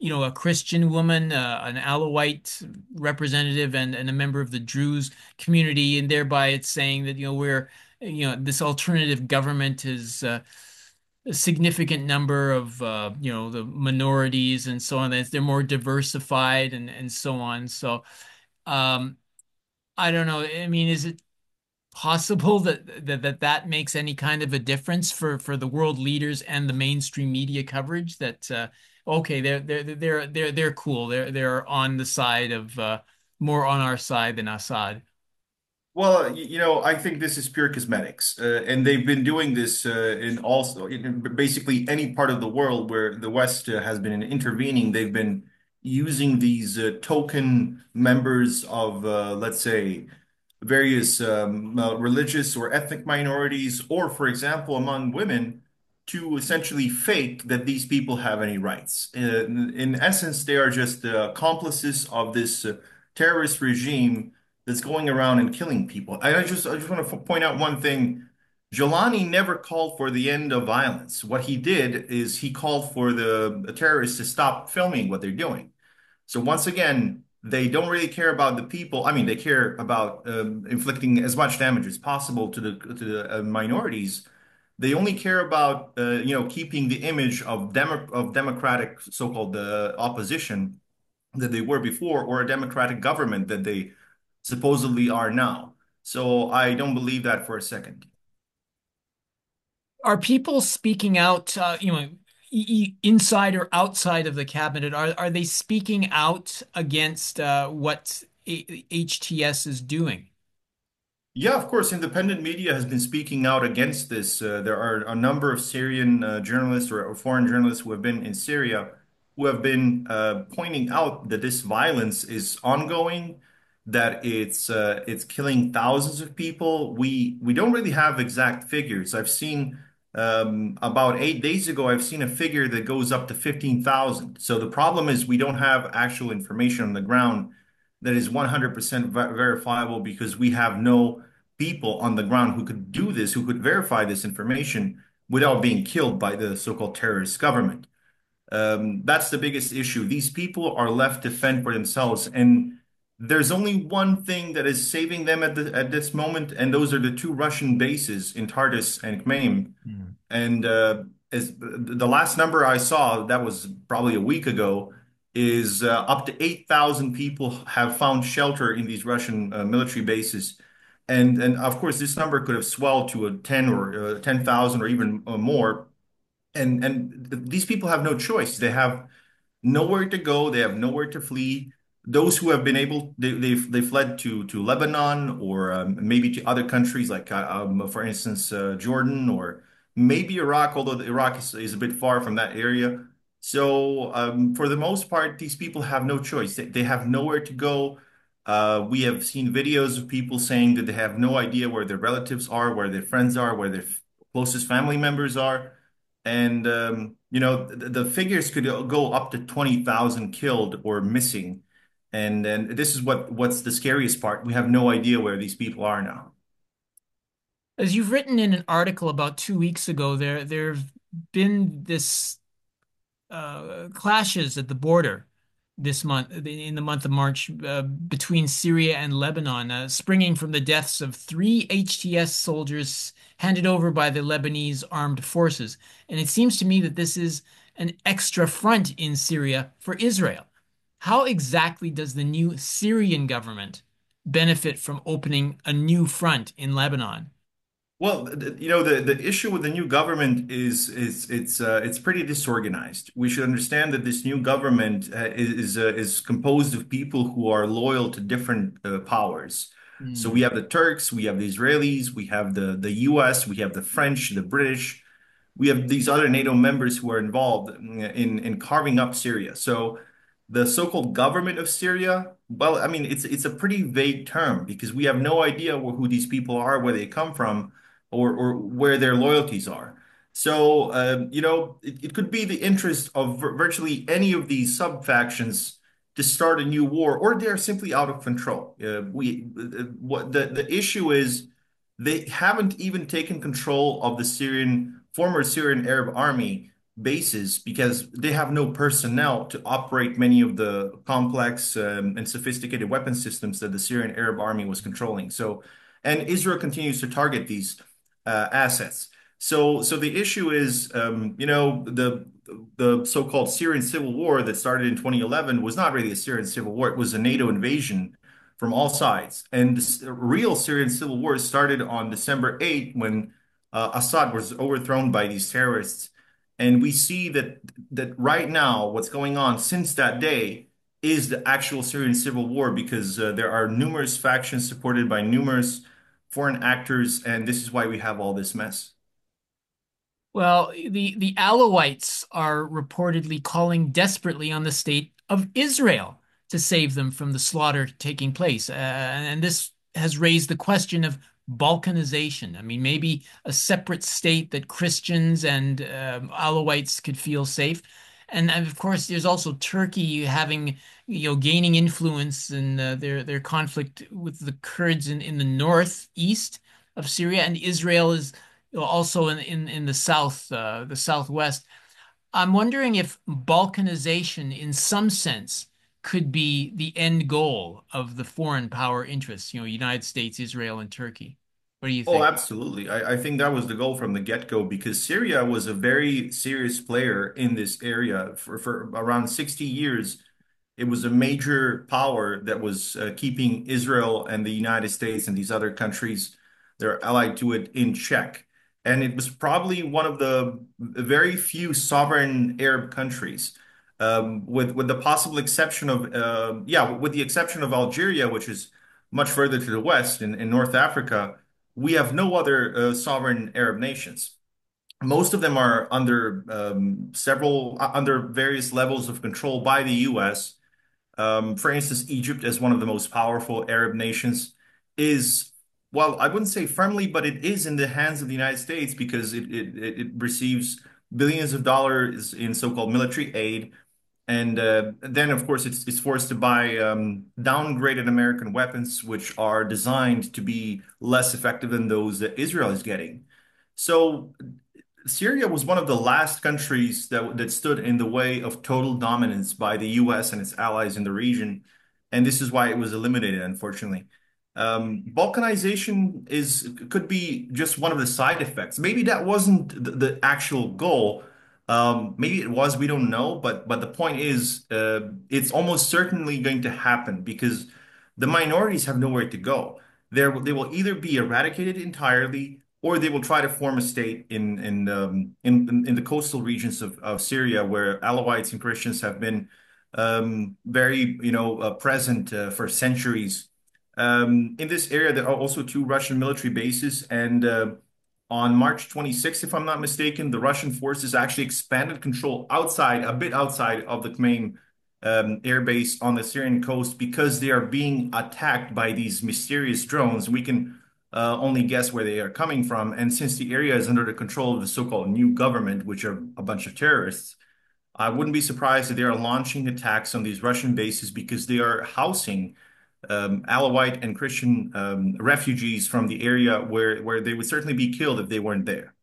you know, a Christian woman, uh, an Alawite representative, and, and a member of the Druze community, and thereby it's saying that, you know, we're, you know, this alternative government is uh, a significant number of, uh, you know, the minorities and so on. That they're more diversified and and so on. So, um, I don't know. I mean, is it possible that that that that makes any kind of a difference for for the world leaders and the mainstream media coverage that uh okay, they're they're they're they're they're cool, they're they're on the side of uh more on our side than Assad. Well, y- you know, I think this is pure cosmetics, uh, and they've been doing this uh, in also in basically any part of the world where the West uh, has been intervening. They've been using these uh, token members of, uh, let's say, various um, uh, religious or ethnic minorities, or, for example, among women, to essentially fake that these people have any rights. Uh, in, in essence, they are just uh, accomplices of this uh, terrorist regime that's going around and killing people. And I just I just want to point out one thing. Jolani never called for the end of violence. What he did is he called for the terrorists to stop filming what they're doing. So once again, they don't really care about the people. I mean, they care about um, inflicting as much damage as possible to the to the uh, minorities. They only care about uh, you know keeping the image of demo of democratic so-called uh, opposition that they were before, or a democratic government that they supposedly are now. So I don't believe that for a second. Are people speaking out, uh, you know, e- e- inside or outside of the cabinet? Are are they speaking out against uh what A H T S is doing? Yeah, of course, independent media has been speaking out against this. Uh, there are a number of Syrian uh, journalists or, or foreign journalists who have been in Syria who have been uh, pointing out that this violence is ongoing, that it's uh, it's killing thousands of people. We we don't really have exact figures. I've seen um, about eight days ago, I've seen a figure that goes up to fifteen thousand. So the problem is we don't have actual information on the ground that is one hundred percent ver verifiable, because we have no people on the ground who could do this, who could verify this information without being killed by the so-called terrorist government. Um, that's the biggest issue. These people are left to fend for themselves, and there's only one thing that is saving them at the, at this moment, and those are the two Russian bases in Tartus and Khmeim. Mm. And uh, as the last number I saw, that was probably a week ago, is uh, up to eight thousand people have found shelter in these Russian uh, military bases. And, and of course, this number could have swelled to a ten or uh, ten thousand or even uh, more. And, and these people have no choice. They have nowhere to go. They have nowhere to flee. Those who have been able, they they they fled to to Lebanon, or um, maybe to other countries like, uh, um, for instance, uh, Jordan, or maybe Iraq, although Iraq is, is a bit far from that area. So um, for the most part, these people have no choice. They, they have nowhere to go. Uh, we have seen videos of people saying that they have no idea where their relatives are, where their friends are, where their f- closest family members are. And, um, you know, the, the figures could go up to twenty thousand killed or missing. And and this is what what's the scariest part. We have no idea where these people are now. As you've written in an article about two weeks ago, there there have been this uh, clashes at the border this month, in the month of March, uh, between Syria and Lebanon, uh, springing from the deaths of three H T S soldiers handed over by the Lebanese armed forces. And it seems to me that this is an extra front in Syria for Israel. How exactly does the new Syrian government benefit from opening a new front in Lebanon? Well, th- you know, the, the issue with the new government is is it's uh, it's pretty disorganized. We should understand that this new government uh, is uh, is composed of people who are loyal to different uh, powers. So we Hmm. have the Turks, we have the Israelis, we have the the U S, we have the French, the British. We have these other NATO members who are involved in in carving up Syria. So the so-called government of Syria, well, I mean, it's it's a pretty vague term, because we have no idea wh- who these people are, where they come from, or or where their loyalties are. So, um, you know, it, it could be the interest of vir- virtually any of these sub-factions to start a new war, or they're simply out of control. Uh, we uh, what the the issue is, they haven't even taken control of the Syrian former Syrian Arab army bases because they have no personnel to operate many of the complex um, and sophisticated weapon systems that the Syrian Arab army was controlling. So, and Israel continues to target these uh, assets. So, so the issue is, um, you know, the the so-called Syrian civil war that started in twenty eleven was not really a Syrian civil war. It was a NATO invasion from all sides. And the real Syrian civil war started on December eighth when uh, Assad was overthrown by these terrorists. And we see that that right now, what's going on since that day is the actual Syrian civil war because uh, there are numerous factions supported by numerous foreign actors, and this is why we have all this mess. Well, the, the Alawites are reportedly calling desperately on the state of Israel to save them from the slaughter taking place. Uh, and this has raised the question of Balkanization. I mean, maybe a separate state that Christians and um, Alawites could feel safe. And, and of course, there's also Turkey having, you know, gaining influence in uh, their their conflict with the Kurds in, in the northeast of Syria, and Israel is also in in, in the south, uh, the southwest. I'm wondering if Balkanization, in some sense, could be the end goal of the foreign power interests, you know, United States, Israel, and Turkey. What do you Oh, think? absolutely. I, I think that was the goal from the get-go because Syria was a very serious player in this area for, for around sixty years. It was a major power that was uh, keeping Israel and the United States and these other countries that are allied to it in check. And it was probably one of the very few sovereign Arab countries, um, with with the possible exception of uh, yeah, with the exception of Algeria, which is much further to the west in, in North Africa. We have no other uh, sovereign Arab nations. Most of them are under um, several uh, under various levels of control by the U S. Um, for instance, Egypt, as one of the most powerful Arab nations, is, well, I wouldn't say firmly, but it is in the hands of the United States because it it, it receives billions of dollars in so-called military aid. And uh, then, of course, it's, it's forced to buy um, downgraded American weapons, which are designed to be less effective than those that Israel is getting. So Syria was one of the last countries that that stood in the way of total dominance by the U S and its allies in the region, and this is why it was eliminated, unfortunately. Um, Balkanization is could be just one of the side effects. Maybe that wasn't the, the actual goal. Um, maybe it was, we don't know, but but the point is, uh, it's almost certainly going to happen because the minorities have nowhere to go. There, they will either be eradicated entirely or they will try to form a state in in um, in, in the coastal regions of, of Syria where Alawites and Christians have been um, very, you know, uh, present uh, for centuries. Um, in this area, there are also two Russian military bases, and uh, on March twenty-sixth, if I'm not mistaken, the Russian forces actually expanded control outside, a bit outside of the main um, air base on the Syrian coast because they are being attacked by these mysterious drones. We can uh, only guess where they are coming from. And since the area is under the control of the so-called new government, which are a bunch of terrorists, I wouldn't be surprised if they are launching attacks on these Russian bases because they are housing um, Alawite and Christian um, refugees from the area where, where they would certainly be killed if they weren't there.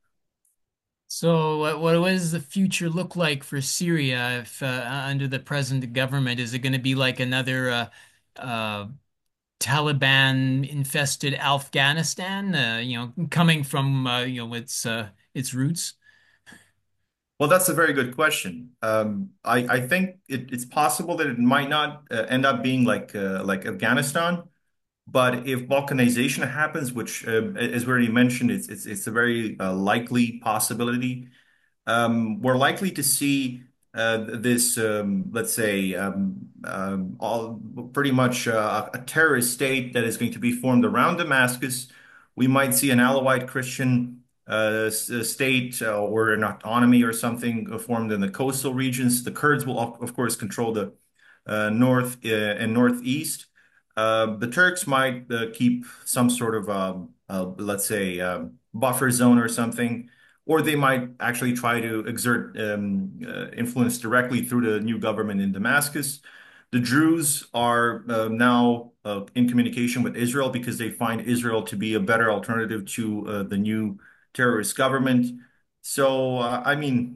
So, what, what does the future look like for Syria if uh, under the present government? Is it going to be like another uh, uh, Taliban infested Afghanistan, uh, you know, coming from uh, you know its uh, its roots? Well, that's a very good question. Um, I, I think it, it's possible that it might not uh, end up being like uh, like Afghanistan. But if balkanization happens, which, uh, as we already mentioned, it's it's it's a very uh, likely possibility. Um, we're likely to see uh, this, um, let's say, um, um, all pretty much uh, a terrorist state that is going to be formed around Damascus. We might see an Alawite Christian uh, s- uh, state uh, or an autonomy or something uh, formed in the coastal regions. The Kurds will, of of course, control the uh, north uh, and northeast. Uh, the Turks might uh, keep some sort of, um, uh, let's say, um, buffer zone or something, or they might actually try to exert um, uh, influence directly through the new government in Damascus. The Druze are uh, now uh, in communication with Israel because they find Israel to be a better alternative to uh, the new terrorist government. So, uh, I mean,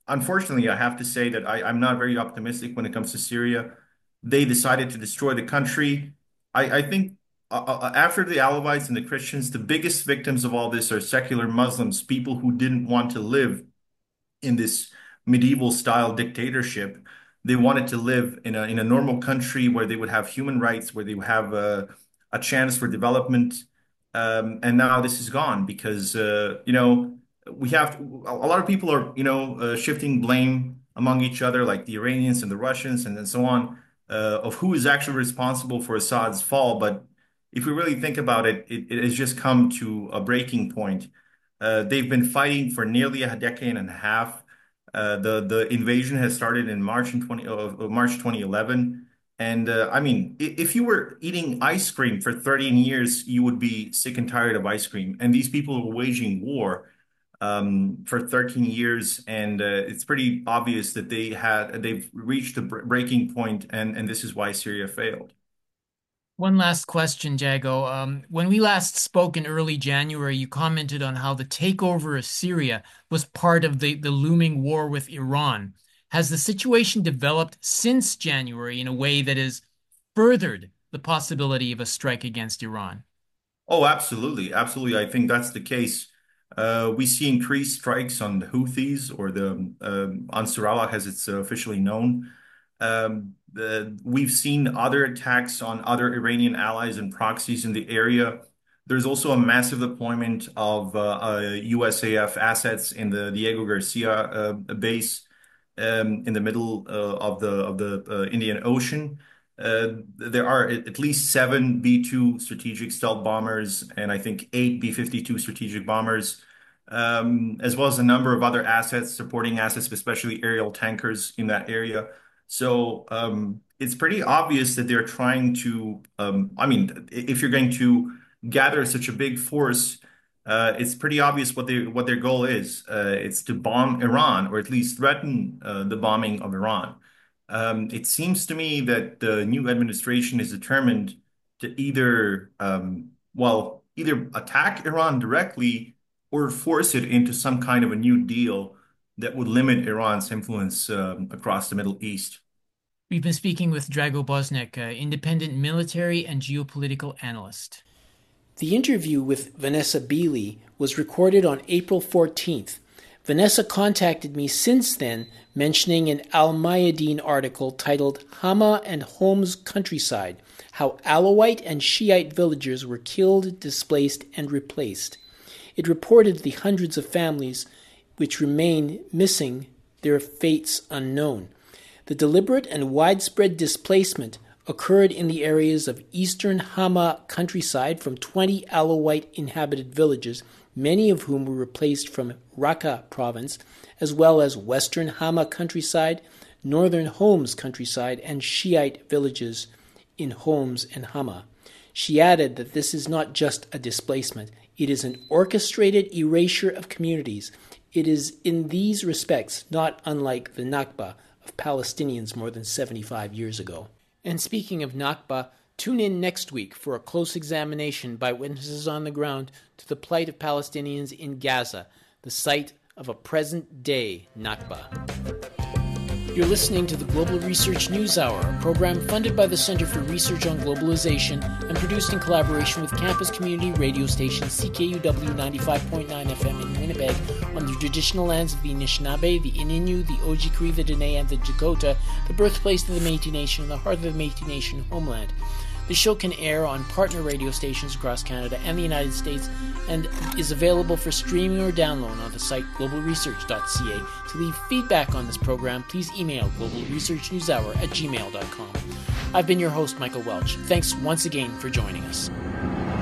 unfortunately, I have to say that I, I'm not very optimistic when it comes to Syria. They decided to destroy the country. I, I think uh, uh, after the Alawites and the Christians, the biggest victims of all this are secular Muslims, people who didn't want to live in this medieval style dictatorship. They wanted to live in a in a normal country where they would have human rights, where they would have a, a chance for development. Um, and now this is gone because uh, you know we have to, a lot of people are you know uh, shifting blame among each other, like the Iranians and the Russians, and then so on, uh, of who is actually responsible for Assad's fall. But if we really think about it, it, it has just come to a breaking point. Uh, they've been fighting for nearly a decade and a half. Uh, the the invasion has started in March in twenty uh, March twenty eleven, and uh, I mean, if you were eating ice cream for thirteen years, you would be sick and tired of ice cream. And these people were waging war um, for thirteen years, and uh, it's pretty obvious that they had they've reached the breaking point, and and this is why Syria failed. One last question, Jago. Um, when we last spoke in early January, you commented on how the takeover of Syria was part of the, the looming war with Iran. Has the situation developed since January in a way that has furthered the possibility of a strike against Iran? Oh, absolutely. Absolutely. I think that's the case. Uh, we see increased strikes on the Houthis or the um, Ansar Allah, as it's uh, officially known. Um, the, we've seen other attacks on other Iranian allies and proxies in the area. There's also a massive deployment of uh, uh, U S A F assets in the Diego Garcia uh, base um, in the middle uh, of the of the uh, Indian Ocean. Uh, there are at least seven B two strategic stealth bombers and I think eight B fifty-two strategic bombers, um, as well as a number of other assets, supporting assets, especially aerial tankers in that area. So um, it's pretty obvious that they're trying to, um, I mean, if you're going to gather such a big force, uh, it's pretty obvious what they what their goal is. Uh, it's to bomb Iran, or at least threaten uh, the bombing of Iran. Um, it seems to me that the new administration is determined to either, um, well, either attack Iran directly or force it into some kind of a new deal that would limit Iran's influence um, across the Middle East. We've been speaking with Drago Bosnek, uh, independent military and geopolitical analyst. The interview with Vanessa Beeley was recorded on April fourteenth. Vanessa contacted me since then, mentioning an Al Mayadeen article titled Hama and Homs Countryside, How Alawite and Shiite Villagers Were Killed, Displaced, and Replaced. It reported the hundreds of families which remain missing, their fates unknown. The deliberate and widespread displacement occurred in the areas of eastern Hama countryside from twenty Alawite inhabited villages, many of whom were replaced from Raqqa province, as well as western Hama countryside, northern Homs countryside, and Shiite villages in Homs and Hama. She added that this is not just a displacement, it is an orchestrated erasure of communities. It is in these respects not unlike the Nakba of Palestinians more than seventy-five years ago. And speaking of Nakba, tune in next week for a close examination by witnesses on the ground to the plight of Palestinians in Gaza, the site of a present-day Nakba. You're listening to the Global Research News Hour, a program funded by the Center for Research on Globalization and produced in collaboration with campus community radio station C K U W ninety-five point nine F M in Winnipeg on the traditional lands of the Anishinaabe, the Ininu, the Ojibwe, the Dene, and the Dakota, the birthplace of the Métis Nation and the heart of the Métis Nation homeland. The show can air on partner radio stations across Canada and the United States and is available for streaming or download on the site global research dot c a. To leave feedback on this program, please email global research news hour at gmail dot com. I've been your host, Michael Welch. Thanks once again for joining us.